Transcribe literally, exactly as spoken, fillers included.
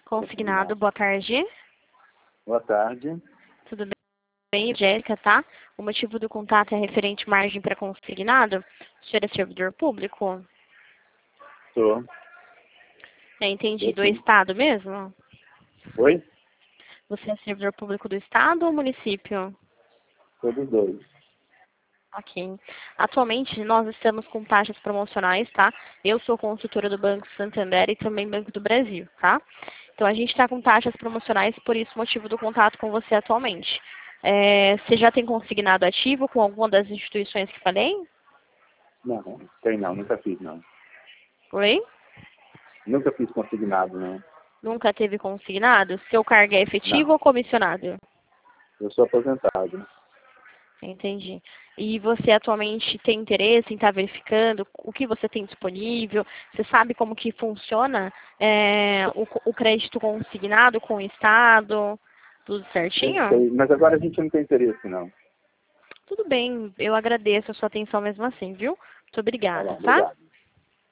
Consignado, boa tarde. Boa tarde. Tudo bem, Jéssica, tá? O motivo do contato é referente margem para consignado. O senhor é servidor público? Sou. É, entendi. Eu Do sim. Estado mesmo? Oi? Você é servidor público do Estado ou município? Todos dois. Ok. Atualmente, nós estamos com taxas promocionais, tá? Eu sou consultora do Banco Santander e também Banco do Brasil, tá? Então, a gente está com taxas promocionais, por isso o motivo do contato com você atualmente. É, você já tem consignado ativo com alguma das instituições que falei? Não, tem não, nunca fiz não. Oi? Nunca fiz consignado, não. Nunca teve consignado? Seu cargo é efetivo Não. ou comissionado? Eu sou aposentado. Entendi. E você atualmente tem interesse em estar verificando o que você tem disponível? Você sabe como que funciona é, o, o crédito consignado com o Estado? Tudo Eu certinho? sei, mas agora a gente não tem interesse não. Tudo bem, eu agradeço a sua atenção mesmo assim, viu? Muito Tá obrigada, bom, tá? obrigado.